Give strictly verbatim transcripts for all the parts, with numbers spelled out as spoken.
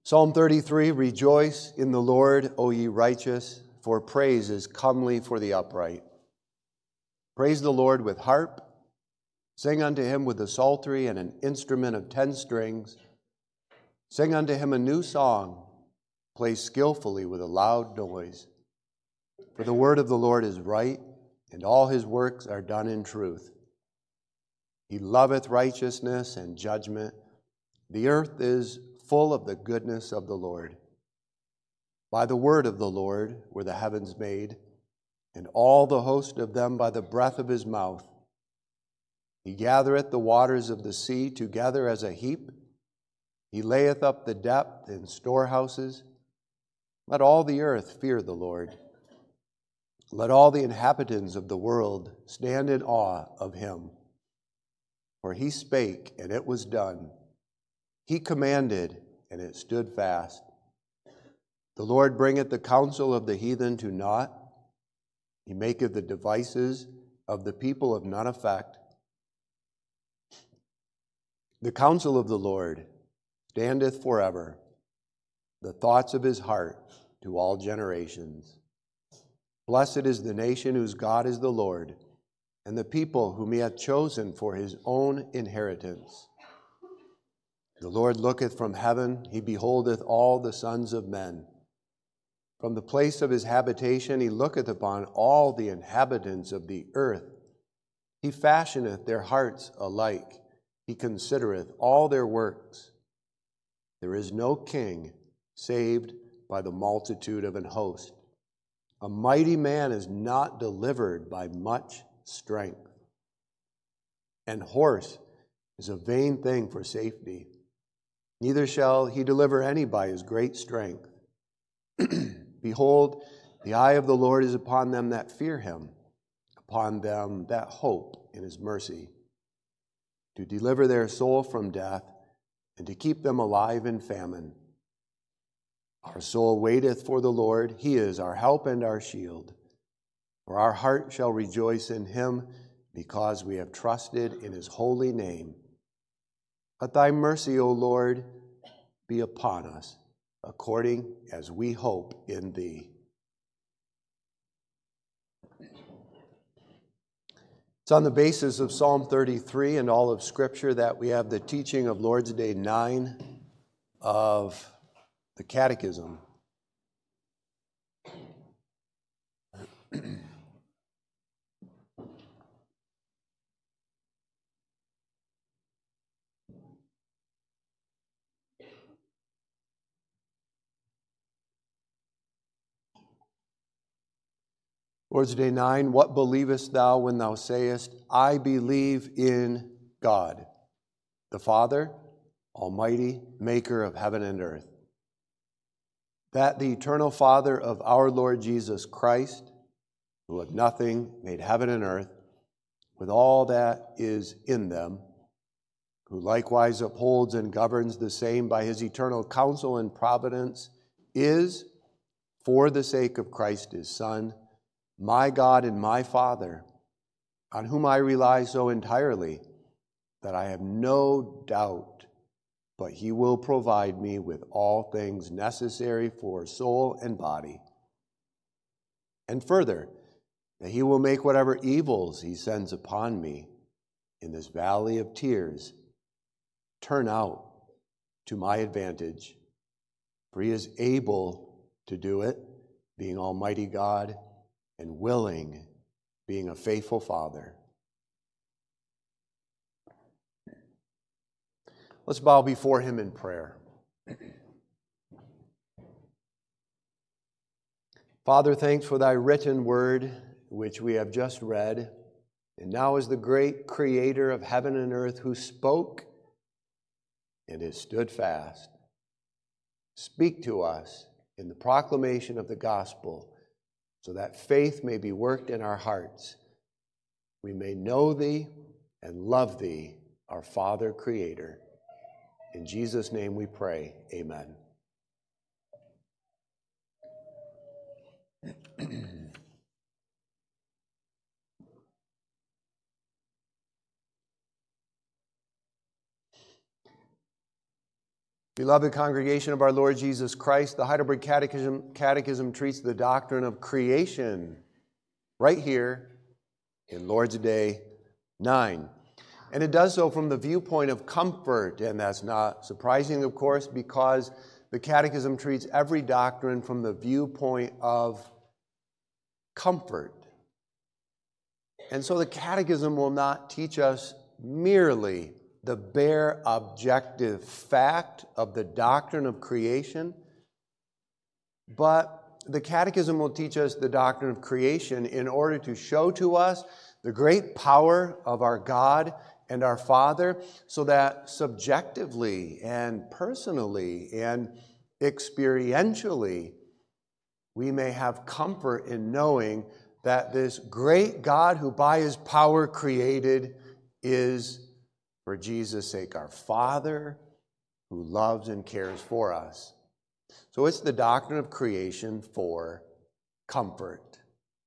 Psalm thirty-three, rejoice in the Lord, O ye righteous, for praise is comely for the upright. Praise the Lord with harp, sing unto him with the psaltery and an instrument of ten strings. Sing unto him a new song, play skillfully with a loud noise. For the word of the Lord is right, and all his works are done in truth. He loveth righteousness and judgment. The earth is full of the goodness of the Lord. By the word of the Lord were the heavens made, and all the host of them by the breath of his mouth. He gathereth the waters of the sea together as a heap. He layeth up the depth in storehouses. Let all the earth fear the Lord. Let all the inhabitants of the world stand in awe of him. For he spake, and it was done. He commanded, and it stood fast. The Lord bringeth the counsel of the heathen to naught. He maketh the devices of the people of none effect. The counsel of the Lord standeth forever, the thoughts of his heart to all generations. Blessed is the nation whose God is the Lord, and the people whom he hath chosen for his own inheritance. The Lord looketh from heaven, he beholdeth all the sons of men. From the place of his habitation he looketh upon all the inhabitants of the earth. He fashioneth their hearts alike, he considereth all their works. There is no king saved by the multitude of an host. A mighty man is not delivered by much strength. An horse is a vain thing for safety. Neither shall he deliver any by his great strength. Behold, the eye of the Lord is upon them that fear him, upon them that hope in his mercy, to deliver their soul from death and to keep them alive in famine. Our soul waiteth for the Lord. He is our help and our shield. For our heart shall rejoice in him, because we have trusted in his holy name. Let thy mercy, O Lord, be upon us, according as we hope in thee. It's on the basis of Psalm thirty-three and all of Scripture that we have the teaching of Lord's Day nine of the Catechism. Lord's Day nine, what believest thou when thou sayest, I believe in God, the Father, Almighty, maker of heaven and earth, that the eternal Father of our Lord Jesus Christ, who of nothing made heaven and earth, with all that is in them, who likewise upholds and governs the same by his eternal counsel and providence, is, for the sake of Christ his Son, my God and my Father, on whom I rely so entirely that I have no doubt but he will provide me with all things necessary for soul and body. And further, that he will make whatever evils he sends upon me in this valley of tears turn out to my advantage, for he is able to do it, being Almighty God, and willing, being a faithful Father. Let's bow before him in prayer. Father, thanks for thy written word, which we have just read, and now as the great creator of heaven and earth who spoke and has stood fast. Speak to us in the proclamation of the gospel, so that faith may be worked in our hearts. We may know thee and love thee, our Father Creator. In Jesus' name we pray, amen. Beloved congregation of our Lord Jesus Christ, the Heidelberg Catechism, Catechism treats the doctrine of creation right here in Lord's Day nine. And it does so from the viewpoint of comfort, and that's not surprising, of course, because the Catechism treats every doctrine from the viewpoint of comfort. And so the Catechism will not teach us merely the bare objective fact of the doctrine of creation, but the Catechism will teach us the doctrine of creation in order to show to us the great power of our God and our Father, so that subjectively and personally and experientially we may have comfort in knowing that this great God who by his power created is, for Jesus' sake, our Father who loves and cares for us. So it's the doctrine of creation for comfort.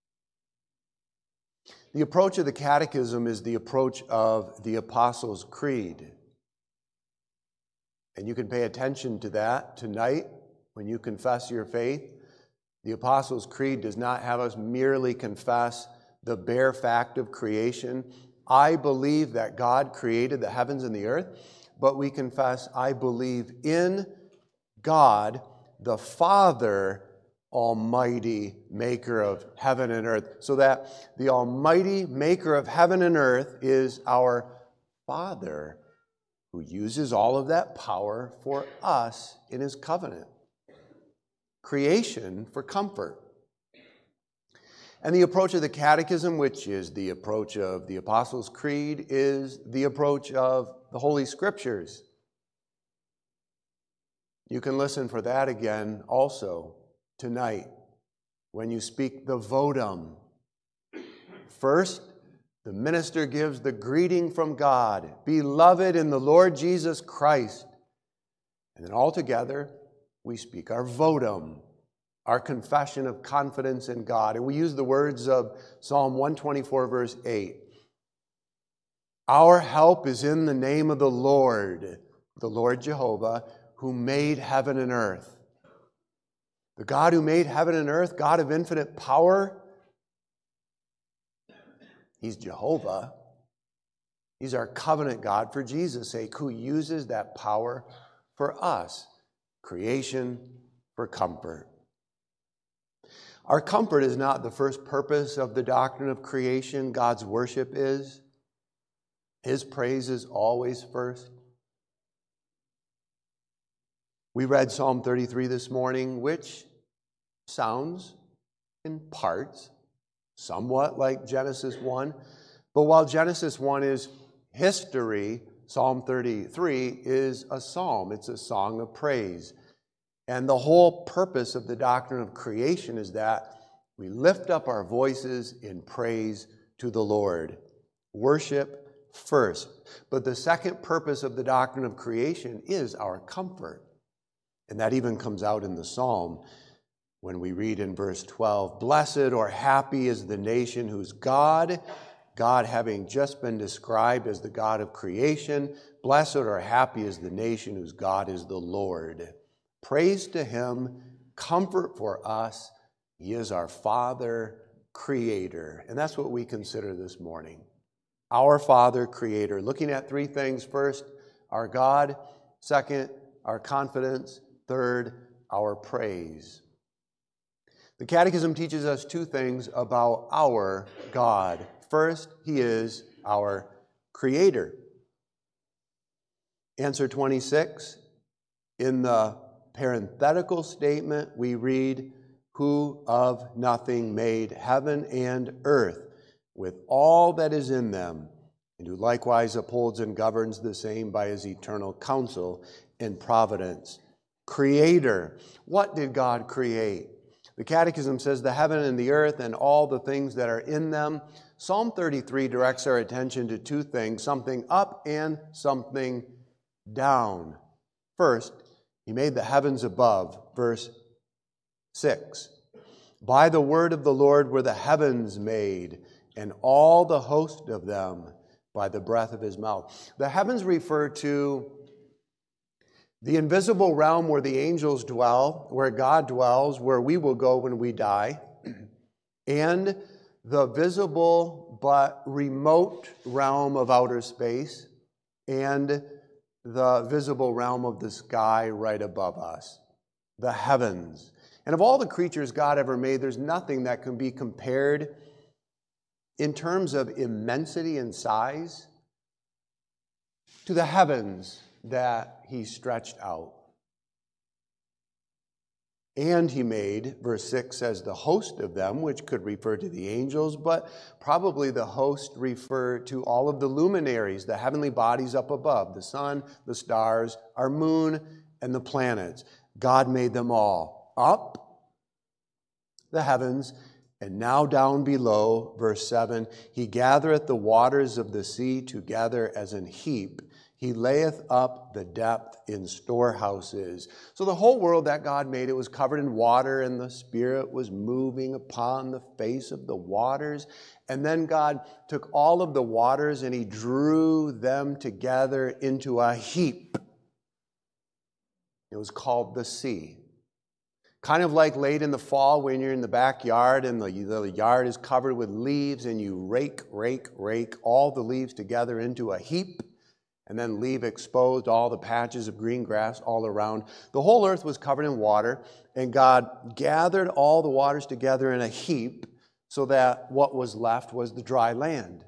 The approach of the Catechism is the approach of the Apostles' Creed. And you can pay attention to that tonight when you confess your faith. The Apostles' Creed does not have us merely confess the bare fact of creation. I believe that God created the heavens and the earth, but we confess, I believe in God, the Father, Almighty maker of heaven and earth. So that the Almighty maker of heaven and earth is our Father, who uses all of that power for us in his covenant. Creation for comfort. And the approach of the Catechism, which is the approach of the Apostles' Creed, is the approach of the Holy Scriptures. You can listen for that again also tonight when you speak the votum. First, the minister gives the greeting from God, beloved in the Lord Jesus Christ. And then all together, we speak our votum, our confession of confidence in God. And we use the words of Psalm one twenty-four, verse eight. Our help is in the name of the Lord, the Lord Jehovah, who made heaven and earth. The God who made heaven and earth, God of infinite power, he's Jehovah. He's our covenant God for Jesus' sake, who uses that power for us. Creation for comfort. Our comfort is not the first purpose of the doctrine of creation. God's worship is. His praise is always first. We read Psalm thirty-three this morning, which sounds in parts somewhat like Genesis one. But while Genesis one is history, Psalm thirty-three is a psalm. It's a song of praise. And the whole purpose of the doctrine of creation is that we lift up our voices in praise to the Lord. Worship first. But the second purpose of the doctrine of creation is our comfort. And that even comes out in the psalm when we read in verse twelve, blessed or happy is the nation whose God, God having just been described as the God of creation, blessed or happy is the nation whose God is the Lord. Praise to him, comfort for us. He is our Father, Creator. And that's what we consider this morning. Our Father, Creator. Looking at three things. First, our God. Second, our confidence. Third, our praise. The Catechism teaches us two things about our God. First, he is our Creator. Answer twenty-six, in the parenthetical statement, we read, who of nothing made heaven and earth with all that is in them, and who likewise upholds and governs the same by his eternal counsel and providence. Creator. What did God create? The Catechism says the heaven and the earth and all the things that are in them. Psalm thirty-three directs our attention to two things, something up and something down. First, he made the heavens above, verse six. By the word of the Lord were the heavens made, and all the host of them by the breath of his mouth. The heavens refer to The invisible realm where the angels dwell, where God dwells, where we will go when we die, and the visible but remote realm of outer space, and the visible realm of the sky right above us, the heavens. And of all the creatures God ever made, there's nothing that can be compared in terms of immensity and size to the heavens that he stretched out. And he made, verse six says, the host of them, which could refer to the angels, but probably the host refer to all of the luminaries, the heavenly bodies up above, the sun, the stars, our moon, and the planets. God made them all. Up, the heavens, and now down below, verse seven, he gathereth the waters of the sea together as an heap. He layeth up the depth in storehouses. So the whole world that God made, it was covered in water, and the Spirit was moving upon the face of the waters. And then God took all of the waters and he drew them together into a heap. It was called the sea. Kind of like late in the fall when you're in the backyard and the, the yard is covered with leaves and you rake, rake, rake all the leaves together into a heap. And then leave exposed all the patches of green grass all around. The whole earth was covered in water, and God gathered all the waters together in a heap so that what was left was the dry land.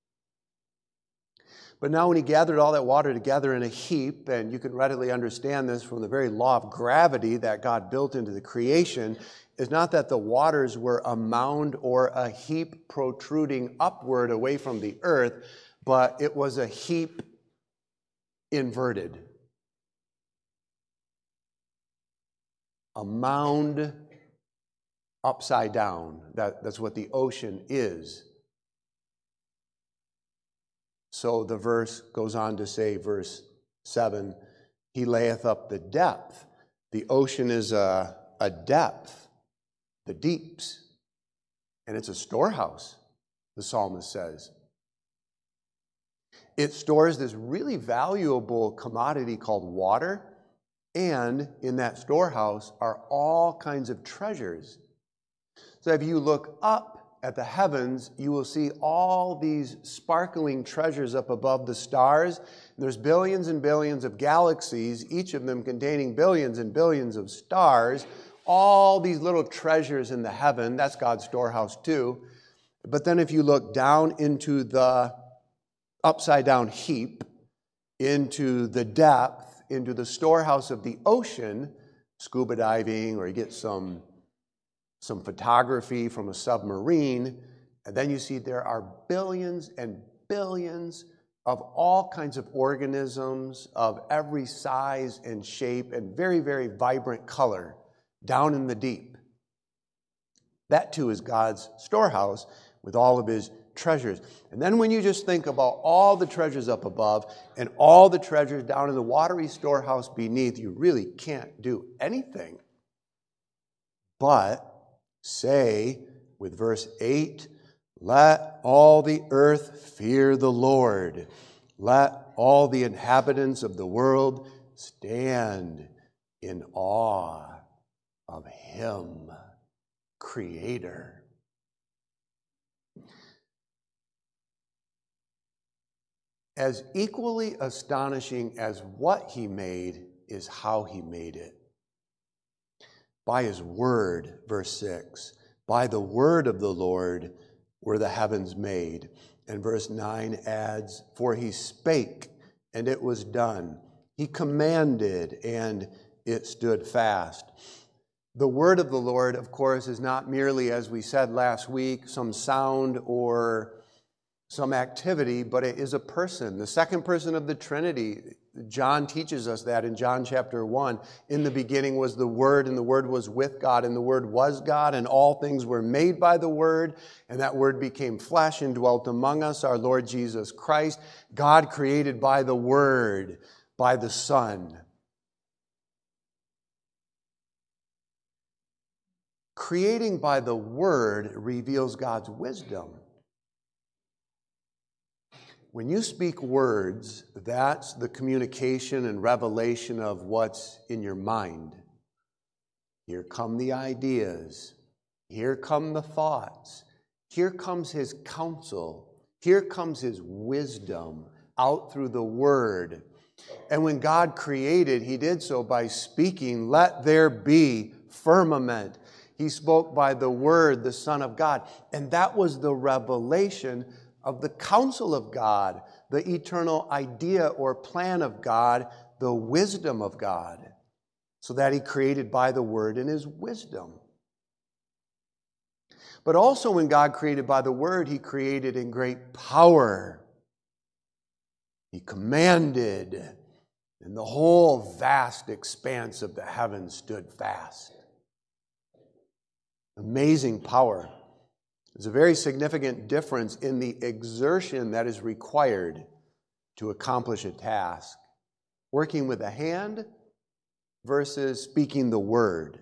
But now when he gathered all that water together in a heap, and you can readily understand this from the very law of gravity that God built into the creation, is not that the waters were a mound or a heap protruding upward away from the earth, but it was a heap inverted. A mound upside down. That, that's what the ocean is. So the verse goes on to say, verse seven, he layeth up the depth. The ocean is a, a depth, the deeps. And it's a storehouse, the psalmist says. It stores this really valuable commodity called water, and in that storehouse are all kinds of treasures. So if you look up at the heavens, you will see all these sparkling treasures up above the stars. There's billions and billions of galaxies, each of them containing billions and billions of stars. All these little treasures in the heaven, that's God's storehouse too. But then if you look down into the upside down heap, into the depth, into the storehouse of the ocean, scuba diving, or you get some, some photography from a submarine, and then you see there are billions and billions of all kinds of organisms of every size and shape and very, very vibrant color down in the deep. That too is God's storehouse with all of his treasures. And then when you just think about all the treasures up above and all the treasures down in the watery storehouse beneath, you really can't do anything but say with verse eight, let all the earth fear the Lord. Let all the inhabitants of the world stand in awe of him, Creator. As equally astonishing as what he made is how he made it. By his word, verse six, by the word of the Lord were the heavens made. And verse nine adds, for he spake, and it was done. He commanded, and it stood fast. The word of the Lord, of course, is not merely, as we said last week, some sound or some activity, but it is a person, the second person of the Trinity. John teaches us that in John chapter one. In the beginning was the Word, and the Word was with God, and the Word was God, and all things were made by the Word, and that Word became flesh and dwelt among us, our Lord Jesus Christ. God created by the Word, by the Son. Creating by the Word reveals God's wisdom. When you speak words, that's the communication and revelation of what's in your mind. Here come the ideas. Here come the thoughts. Here comes his counsel. Here comes his wisdom out through the word. And when God created, he did so by speaking, "Let there be firmament." He spoke by the word, the Son of God. And that was the revelation of the counsel of God, the eternal idea or plan of God, the wisdom of God, so that he created by the word and his wisdom. But also when God created by the word, he created in great power. He commanded, and the whole vast expanse of the heavens stood fast. Amazing power. There's a very significant difference in the exertion that is required to accomplish a task. Working with a hand versus speaking the word.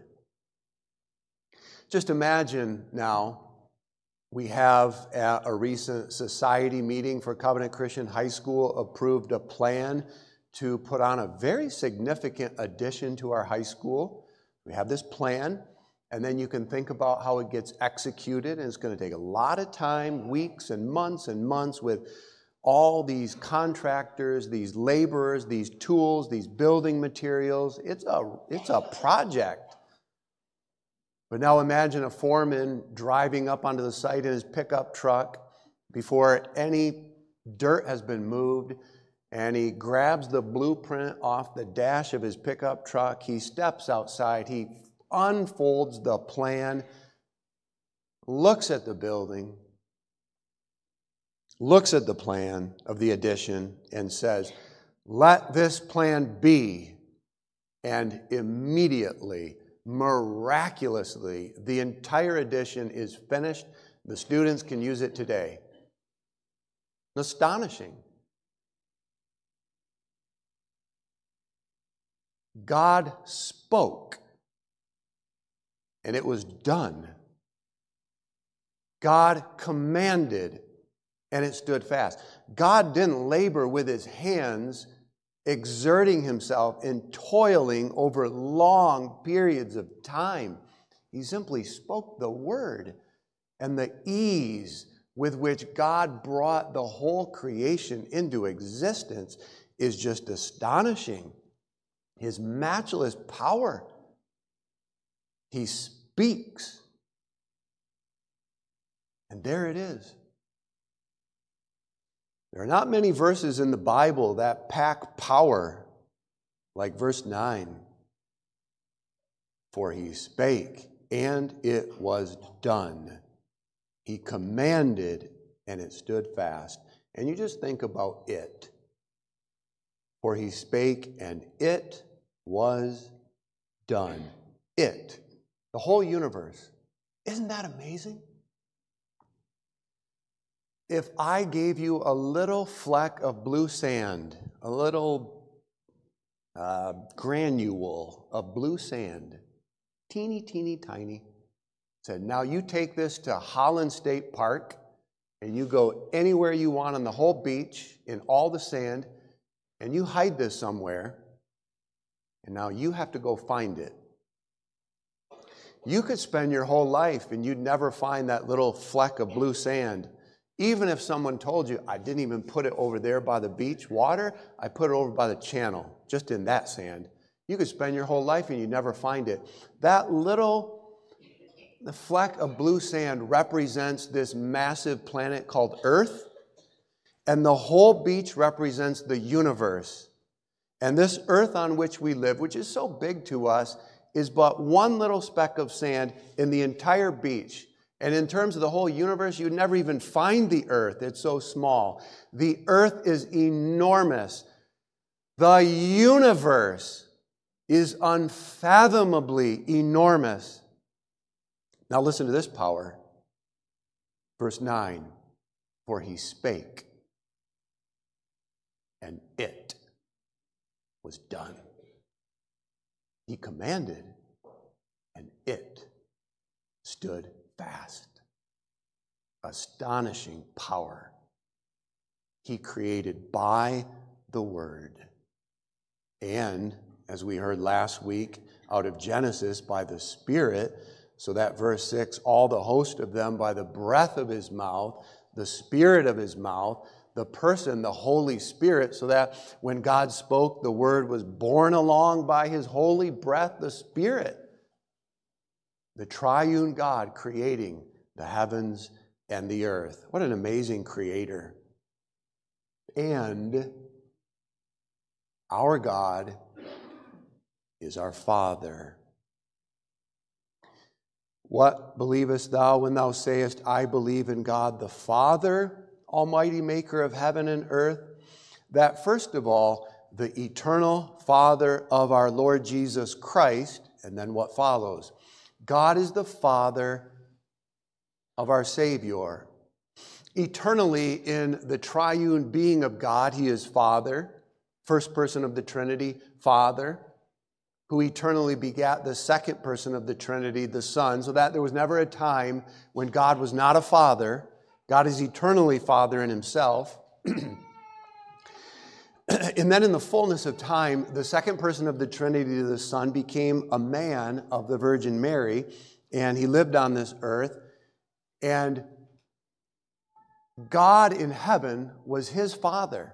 Just imagine now, we have at a recent society meeting for Covenant Christian High School approved a plan to put on a very significant addition to our high school. We have this plan, and then you can think about how it gets executed, and it's going to take a lot of time, weeks and months and months with all these contractors, these laborers, these tools, these building materials. It's a, it's a project. But now imagine a foreman driving up onto the site in his pickup truck before any dirt has been moved, and he grabs the blueprint off the dash of his pickup truck. He steps outside, he unfolds the plan, looks at the building, looks at the plan of the addition, and says, "Let this plan be." And immediately, miraculously, the entire addition is finished. The students can use it today. Astonishing. God spoke, and it was done. God commanded, and it stood fast. God didn't labor with his hands, exerting himself and toiling over long periods of time. He simply spoke the word, and the ease with which God brought the whole creation into existence is just astonishing. His matchless power. He speaks, and there it is. There are not many verses in the Bible that pack power like verse nine. For he spake, and it was done. He commanded, and it stood fast. And you just think about it. For he spake, and it was done. It. The whole universe. Isn't that amazing? If I gave you a little fleck of blue sand, a little uh, granule of blue sand, teeny, teeny, tiny, said, now you take this to Holland State Park, and you go anywhere you want on the whole beach, in all the sand, and you hide this somewhere, and now you have to go find it. You could spend your whole life, and you'd never find that little fleck of blue sand. Even if someone told you, I didn't even put it over there by the beach water, I put it over by the channel, just in that sand. You could spend your whole life and you'd never find it. That little the fleck of blue sand represents this massive planet called Earth, and the whole beach represents the universe. And this earth on which we live, which is so big to us, is but one little speck of sand in the entire beach. And in terms of the whole universe, you'd never even find the earth. It's so small. The earth is enormous. The universe is unfathomably enormous. Now listen to this power. Verse nine, for he spake, and it was done. He commanded, and it stood fast. Astonishing power. he created by the Word. And, as we heard last week, out of Genesis by the Spirit, so that verse six, all the host of them by the breath of his mouth, the Spirit of his mouth, the person, the Holy Spirit, so that when God spoke, the Word was borne along by his holy breath, the Spirit. The triune God creating the heavens and the earth. What an amazing creator. And our God is our Father. What believest thou when thou sayest, I believe in God the Father, Almighty maker of heaven and earth? That first of all, the eternal Father of our Lord Jesus Christ, and then what follows? God is the Father of our Savior. Eternally in the triune being of God, he is Father, first person of the Trinity, Father, who eternally begat the second person of the Trinity, the Son, so that there was never a time when God was not a Father. God is eternally Father in himself. And then in the fullness of time, the second person of the Trinity, the Son, became a man of the Virgin Mary, and he lived on this earth. And God in heaven was his Father.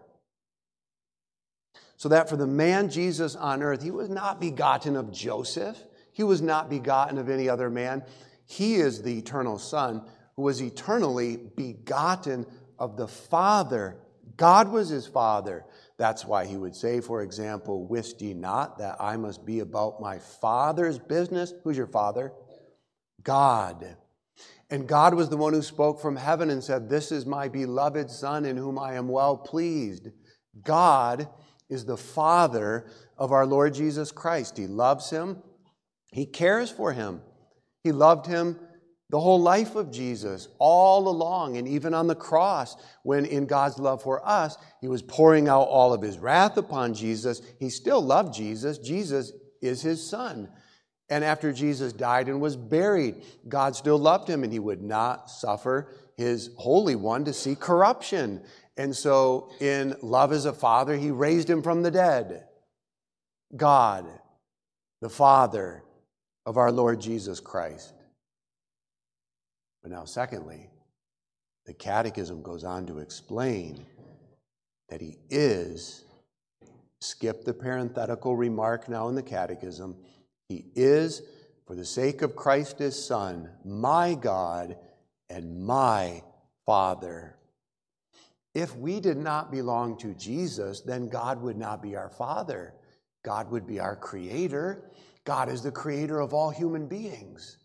So that for the man Jesus on earth, he was not begotten of Joseph. He was not begotten of any other man. He is the eternal Son who was eternally begotten of the Father. God was his Father. That's why he would say, for example, wist ye not that I must be about my Father's business? Who's your Father? God. And God was the one who spoke from heaven and said, this is my beloved Son in whom I am well pleased. God is the Father of our Lord Jesus Christ. He loves him. He cares for him. He loved him the whole life of Jesus, all along, and even on the cross, when in God's love for us, he was pouring out all of his wrath upon Jesus. He still loved Jesus. Jesus is his Son. And after Jesus died and was buried, God still loved him, and he would not suffer his Holy One to see corruption. And so in love as a Father, he raised him from the dead. God, the Father of our Lord Jesus Christ. But now, secondly, the Catechism goes on to explain that he is, skip the parenthetical remark now in the Catechism, he is, for the sake of Christ his Son, my God and my Father. If we did not belong to Jesus, then God would not be our Father. God would be our Creator. God is the Creator of all human beings.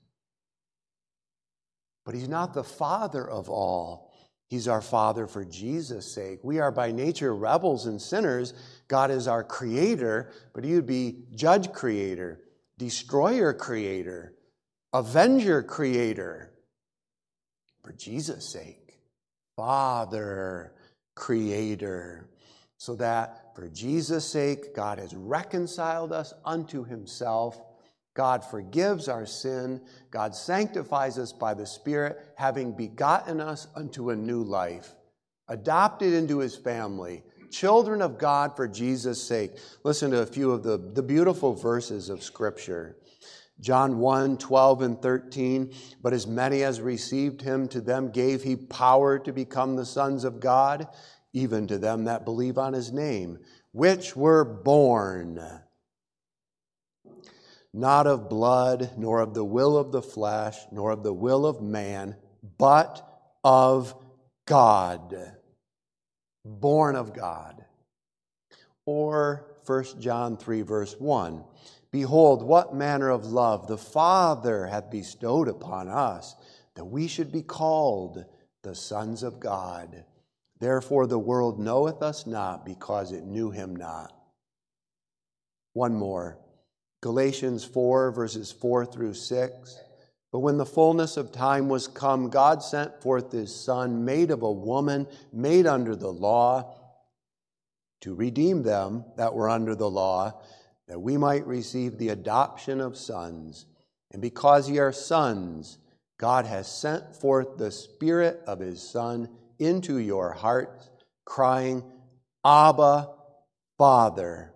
But he's not the Father of all. He's our Father for Jesus' sake. We are by nature rebels and sinners. God is our Creator, but he would be Judge Creator, Destroyer Creator, Avenger Creator. For Jesus' sake, Father Creator. So that for Jesus' sake, God has reconciled us unto himself. God forgives our sin. God sanctifies us by the Spirit, having begotten us unto a new life, adopted into his family, children of God for Jesus' sake. Listen to a few of the, the beautiful verses of Scripture. John one, twelve and thirteen, but as many as received him, to them gave he power to become the sons of God, even to them that believe on his name, which were born not of blood, nor of the will of the flesh, nor of the will of man, but of God. Born of God. Or First John three, verse one, behold, what manner of love the Father hath bestowed upon us, that we should be called the sons of God. Therefore the world knoweth us not, because it knew him not. One more. Galatians four, verses four through six. But when the fullness of time was come, God sent forth his Son, made of a woman, made under the law, to redeem them that were under the law, that we might receive the adoption of sons. And because ye are sons, God has sent forth the Spirit of his Son into your hearts, crying, Abba, Father.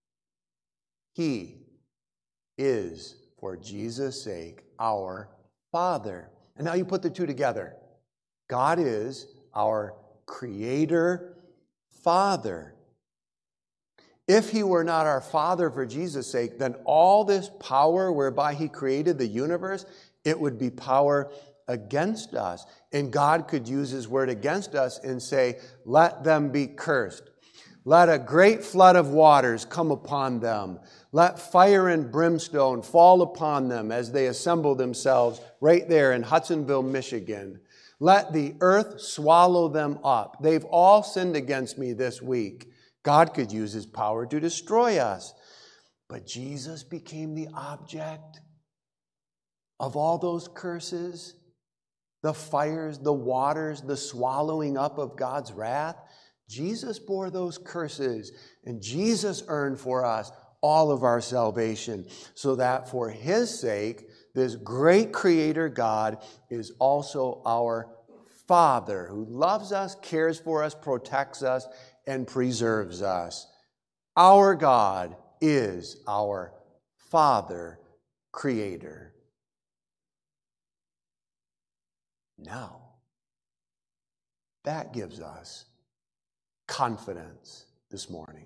He is, for Jesus' sake, our Father. And now you put the two together. God is our Creator, Father. If He were not our Father for Jesus' sake, then all this power whereby He created the universe, it would be power against us. And God could use His word against us and say, let them be cursed. Let a great flood of waters come upon them. Let fire and brimstone fall upon them as they assemble themselves right there in Hudsonville, Michigan. Let the earth swallow them up. They've all sinned against me this week. God could use His power to destroy us. But Jesus became the object of all those curses, the fires, the waters, the swallowing up of God's wrath. Jesus bore those curses, and Jesus earned for us all of our salvation, so that for His sake, this great Creator God is also our Father, who loves us, cares for us, protects us, and preserves us. Our God is our Father, Creator. Now, that gives us confidence this morning.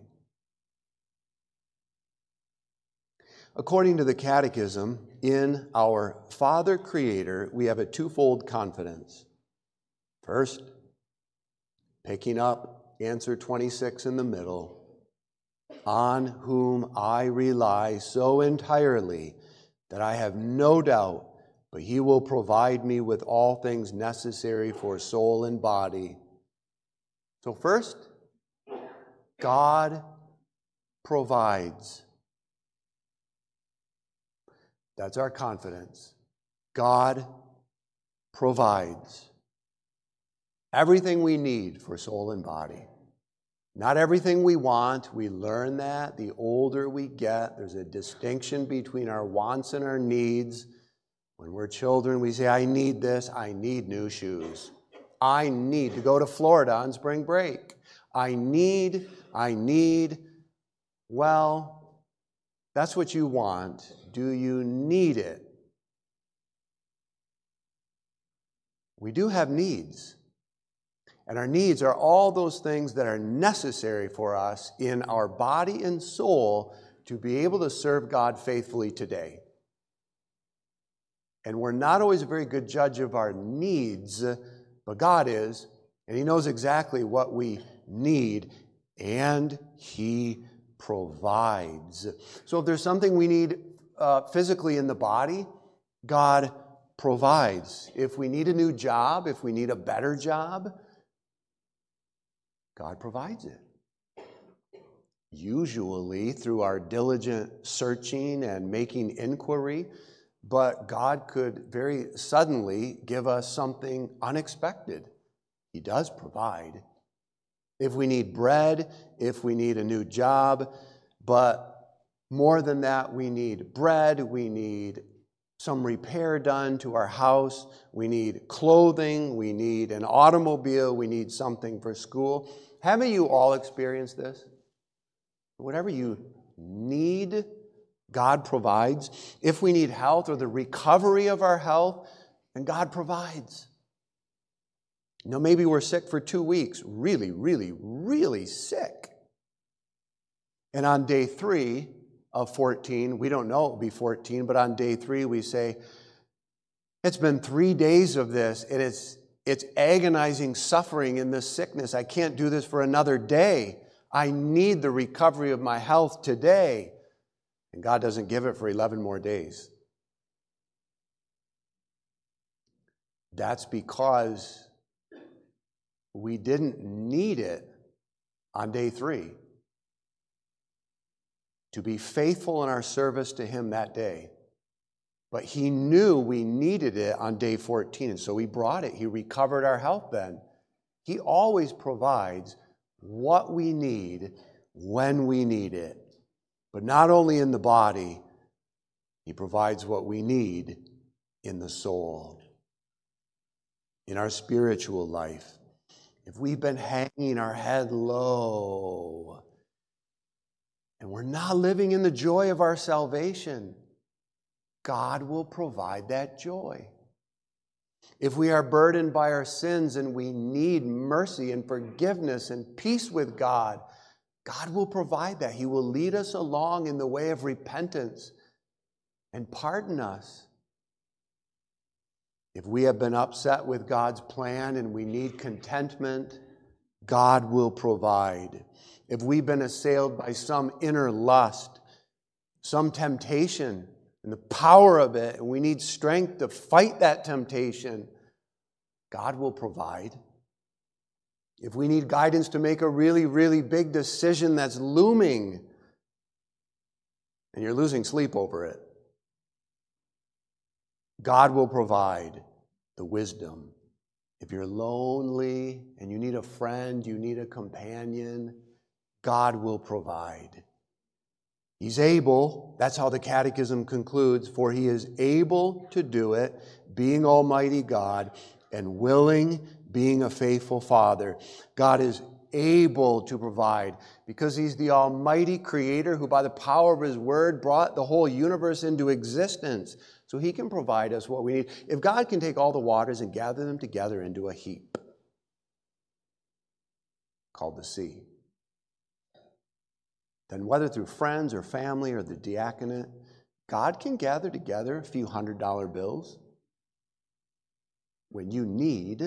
According to the Catechism, in our Father Creator, we have a twofold confidence. First, picking up answer twenty-six in the middle, on whom I rely so entirely that I have no doubt, but He will provide me with all things necessary for soul and body. So first, God provides. That's our confidence. God provides everything we need for soul and body. Not everything we want. We learn that the older we get. There's a distinction between our wants and our needs. When we're children, we say, I need this. I need new shoes. I need to go to Florida on spring break. I need, I need. Well, that's what you want. Do you need it? We do have needs. And our needs are all those things that are necessary for us in our body and soul to be able to serve God faithfully today. And we're not always a very good judge of our needs, but God is, and He knows exactly what we need, and He provides. So if there's something we need uh, physically in the body, God provides. If we need a new job, if we need a better job, God provides it. Usually through our diligent searching and making inquiry, but God could very suddenly give us something unexpected. He does provide. If we need bread, if we need a new job, but more than that, we need bread, we need some repair done to our house, we need clothing, we need an automobile, we need something for school. Haven't you all experienced this? Whatever you need, God provides. If we need health or the recovery of our health, then God provides. You know, maybe we're sick for two weeks, really, really, really sick. And on day three of fourteen, we don't know it will be fourteen, but on day three we say, it's been three days of this, and it's, it's agonizing suffering in this sickness. I can't do this for another day. I need the recovery of my health today. And God doesn't give it for eleven more days. That's because we didn't need it on day three to be faithful in our service to Him that day. But He knew we needed it on day fourteen, and so He brought it. He recovered our health then. He always provides what we need when we need it. But not only in the body, He provides what we need in the soul, in our spiritual life. if we've been hanging our head low and we're not living in the joy of our salvation, God will provide that joy. If we are burdened by our sins and we need mercy and forgiveness and peace with God, God will provide that. He will lead us along in the way of repentance and pardon us. If we have been upset with God's plan and we need contentment, God will provide. If we've been assailed by some inner lust, some temptation, and the power of it, and we need strength to fight that temptation, God will provide. If we need guidance to make a really, really big decision that's looming, and you're losing sleep over it, God will provide the wisdom. If you're lonely and you need a friend, you need a companion, God will provide. He's able, that's how the Catechism concludes, for he is able to do it, being Almighty God, and willing, being a faithful Father. God is able to provide because he's the Almighty Creator who by the power of his word brought the whole universe into existence. So he can provide us what we need. If God can take all the waters and gather them together into a heap called the sea, then whether through friends or family or the diaconate, God can gather together a few hundred dollar bills when you need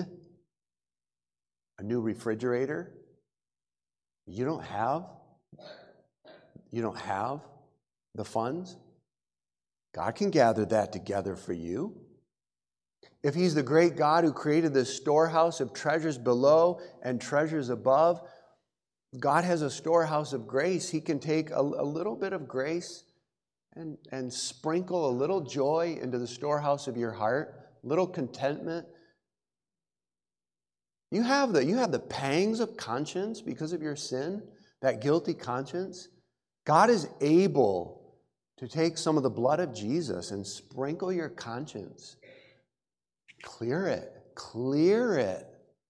a new refrigerator. You don't have, you don't have the funds. God can gather that together for you. If he's the great God who created this storehouse of treasures below and treasures above, God has a storehouse of grace. He can take a, a little bit of grace and, and sprinkle a little joy into the storehouse of your heart, a little contentment. You have the, you have the pangs of conscience because of your sin, that guilty conscience. God is able to take some of the blood of Jesus and sprinkle your conscience. Clear it. Clear it.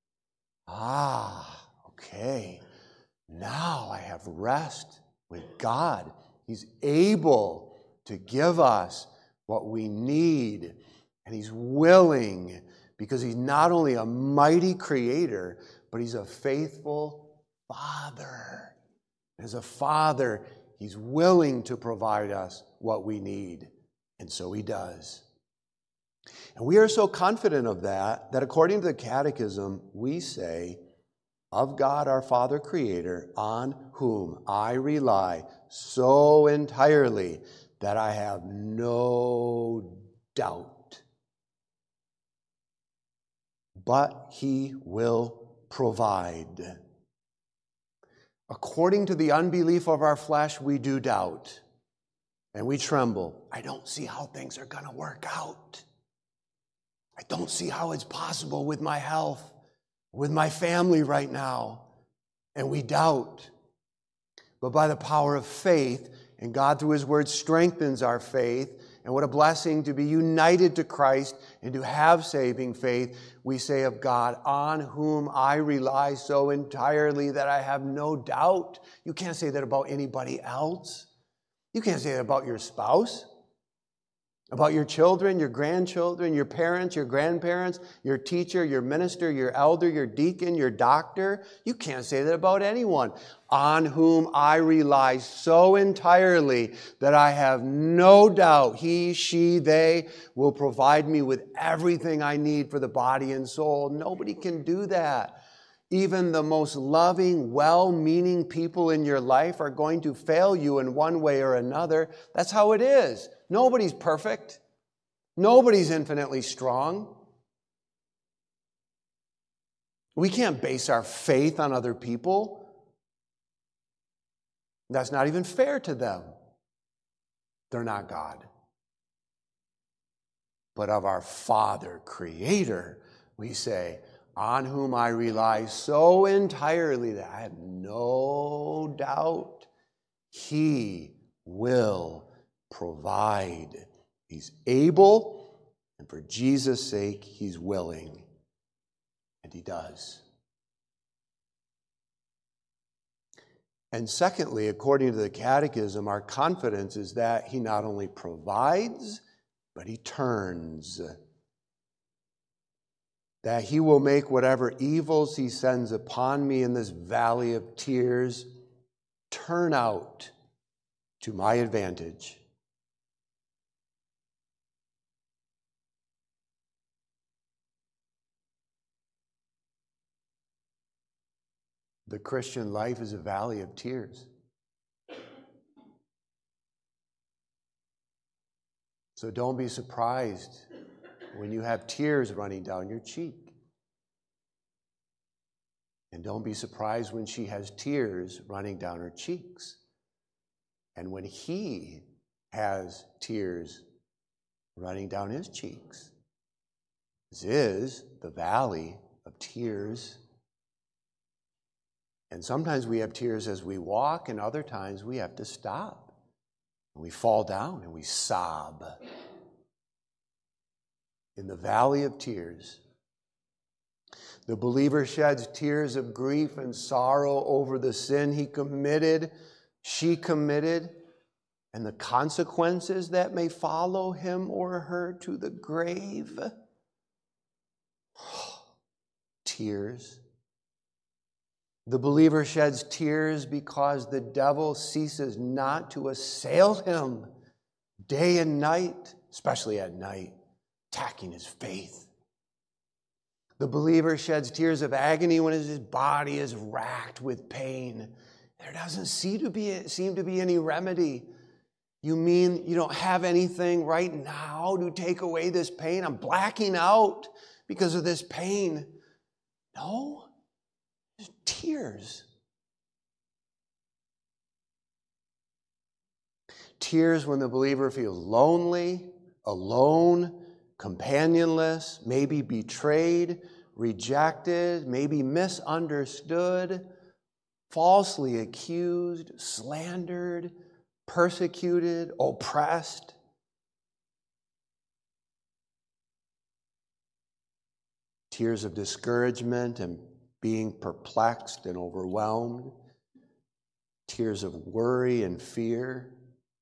Ah, okay. Now I have rest with God. He's able to give us what we need. And he's willing because he's not only a mighty creator, but he's a faithful Father. As a Father, he's willing to provide us what we need. And so he does. And we are so confident of that, that according to the Catechism, we say, of God our Father Creator, on whom I rely so entirely that I have no doubt. But he will provide. According to the unbelief of our flesh, we do doubt. And we tremble. I don't see how things are going to work out. I don't see how it's possible with my health, with my family right now. And we doubt. But by the power of faith, and God through his word strengthens our faith, and what a blessing to be united to Christ and to have saving faith, we say of God, on whom I rely so entirely that I have no doubt. You can't say that about anybody else. You can't say that about your spouse, about your children, your grandchildren, your parents, your grandparents, your teacher, your minister, your elder, your deacon, your doctor. You can't say that about anyone. On whom I rely so entirely that I have no doubt he, she, they will provide me with everything I need for the body and soul. Nobody can do that. Even the most loving, well-meaning people in your life are going to fail you in one way or another. That's how it is. Nobody's perfect. Nobody's infinitely strong. We can't base our faith on other people. That's not even fair to them. They're not God. But of our Father, Creator, we say, on whom I rely so entirely that I have no doubt he will provide. He's able, and for Jesus' sake, he's willing. And he does. And secondly, according to the Catechism, our confidence is that he not only provides, but he turns. That he will make whatever evils he sends upon me in this valley of tears turn out to my advantage. The Christian life is a valley of tears. So don't be surprised when you have tears running down your cheek. And don't be surprised when she has tears running down her cheeks. And when he has tears running down his cheeks. This is the valley of tears. And sometimes we have tears as we walk, and other times we have to stop. We fall down and we sob. In the valley of tears, the believer sheds tears of grief and sorrow over the sin he committed, she committed, and the consequences that may follow him or her to the grave. Tears. The believer sheds tears because the devil ceases not to assail him day and night, especially at night, attacking his faith. The believer sheds tears of agony when his body is racked with pain. There doesn't seem to be, seem to be any remedy. You mean you don't have anything right now to take away this pain? I'm blacking out because of this pain. No. Tears. Tears when the believer feels lonely, alone, companionless, maybe betrayed, rejected, maybe misunderstood, falsely accused, slandered, persecuted, oppressed. Tears of discouragement and being perplexed and overwhelmed, tears of worry and fear,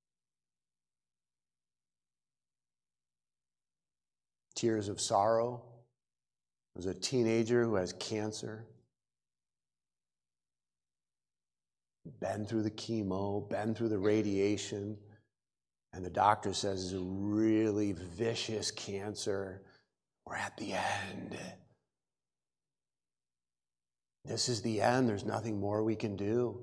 tears of sorrow. There's a teenager who has cancer, been through the chemo, been through the radiation, and the doctor says it's a really vicious cancer. We're at the end. This is the end. There's nothing more we can do.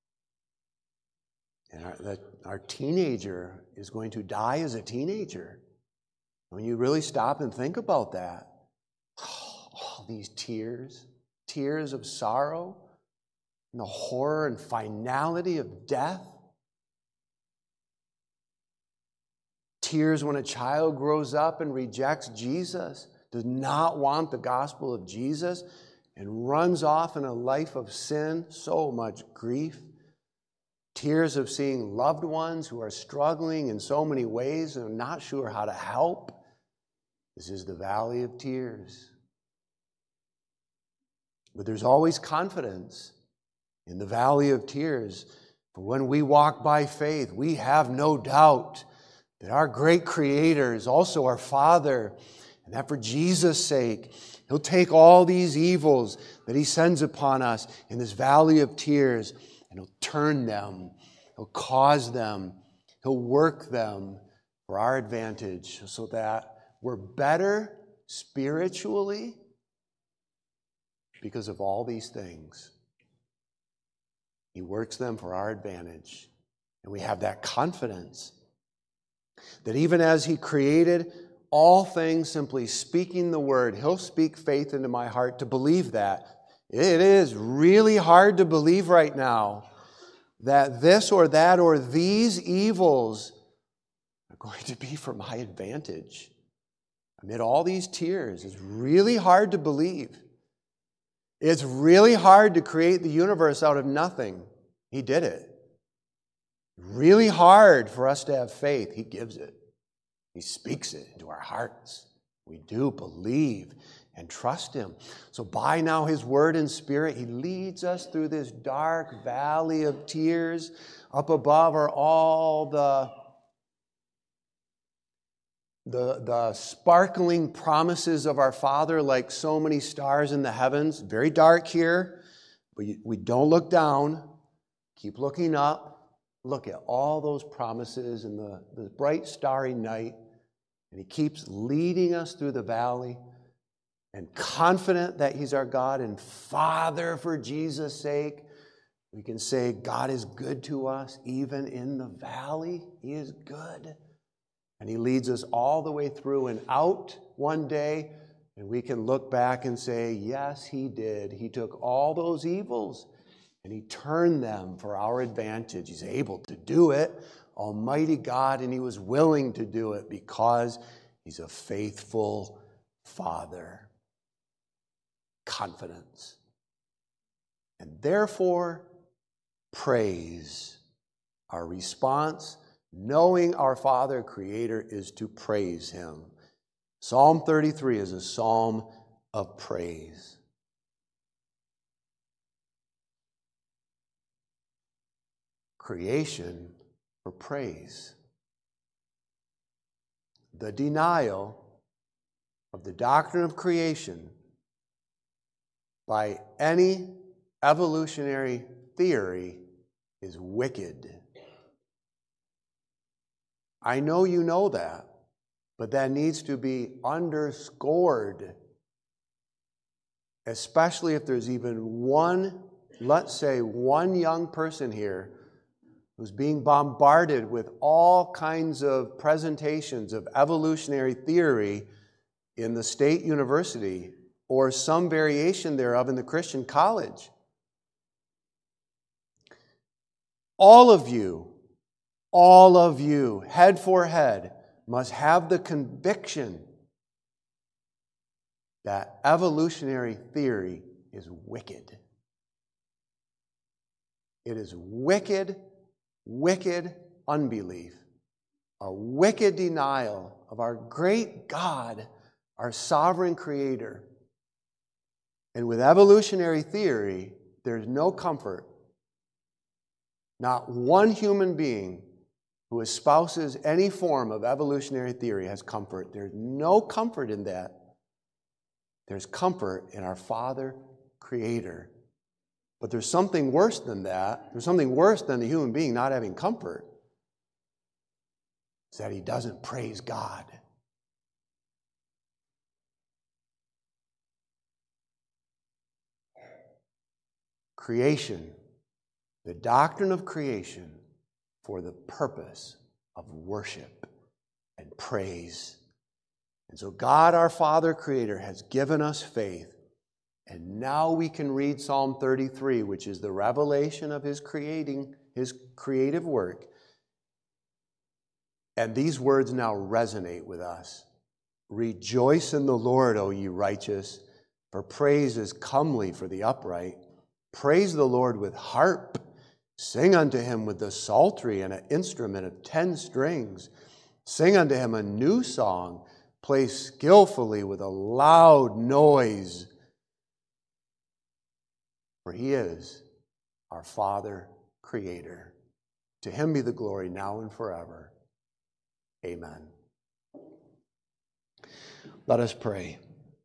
And our, the, our teenager is going to die as a teenager. When you really stop and think about that, oh, all these tears, tears of sorrow, and the horror and finality of death. Tears when a child grows up and rejects Jesus, does not want the gospel of Jesus, and runs off in a life of sin, so much grief. Tears of seeing loved ones who are struggling in so many ways and are not sure how to help. This is the valley of tears. But there's always confidence in the valley of tears. For when we walk by faith, we have no doubt that our great Creator is also our Father, and that for Jesus' sake, He'll take all these evils that He sends upon us in this valley of tears, and He'll turn them, He'll cause them, He'll work them for our advantage so that we're better spiritually because of all these things. He works them for our advantage. And we have that confidence that even as He created all things, simply speaking the word, He'll speak faith into my heart to believe that. It is really hard to believe right now that this or that or these evils are going to be for my advantage. Amid all these tears, it's really hard to believe. It's really hard to create the universe out of nothing. He did it. Really hard for us to have faith. He gives it. He speaks it into our hearts. We do believe, and trust him. So by now his word and spirit, he leads us through this dark valley of tears. Up above are all the, the, the sparkling promises of our Father, like so many stars in the heavens. Very dark here, but we don't look down. Keep looking up. Look at all those promises in the, the bright starry night. And he keeps leading us through the valley, and confident that he's our God and Father for Jesus' sake. We can say God is good to us even in the valley. He is good. And he leads us all the way through and out one day. And we can look back and say, yes, he did. He took all those evils and he turned them for our advantage. He's able to do it, Almighty God, and he was willing to do it because he's a faithful Father. Confidence. And therefore, praise. Our response, knowing our Father Creator, is to praise him. Psalm thirty-three is a psalm of praise. Creation for praise. The denial of the doctrine of creation by any evolutionary theory is wicked. I know you know that, but that needs to be underscored, especially if there's even one, let's say one young person here who's being bombarded with all kinds of presentations of evolutionary theory in the state university or some variation thereof in the Christian college. All of you, all of you, head for head, must have the conviction that evolutionary theory is wicked. It is wicked, wicked unbelief, a wicked denial of our great God, our sovereign Creator. And with evolutionary theory, there's no comfort. Not one human being who espouses any form of evolutionary theory has comfort. There's no comfort in that. There's comfort in our Father Creator. But there's something worse than that. There's something worse than the human being not having comfort. It's that he doesn't praise God. Creation, the doctrine of creation for the purpose of worship and praise. And so God, our Father Creator, has given us faith. And now we can read Psalm thirty-three, which is the revelation of his creating, his creative work. And these words now resonate with us. Rejoice in the Lord, O ye righteous, for praise is comely for the upright. Praise the Lord with harp. Sing unto him with the psaltery and an instrument of ten strings. Sing unto him a new song. Play skillfully with a loud noise. For he is our Father Creator. To him be the glory now and forever. Amen. Let us pray.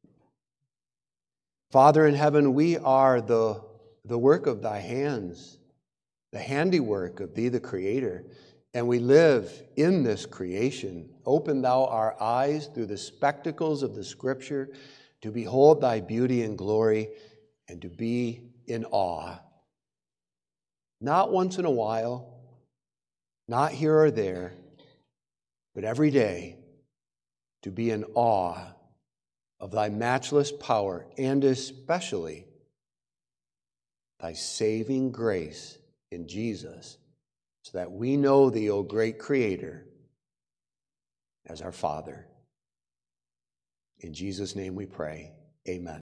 Father in heaven, we are the, the work of thy hands, the handiwork of thee, the Creator, and we live in this creation. Open thou our eyes through the spectacles of the Scripture to behold thy beauty and glory and to be in awe. Not once in a while, not here or there, but every day to be in awe of thy matchless power and especially thy saving grace in Jesus, so that we know thee, O great Creator, as our Father. In Jesus' name we pray. Amen.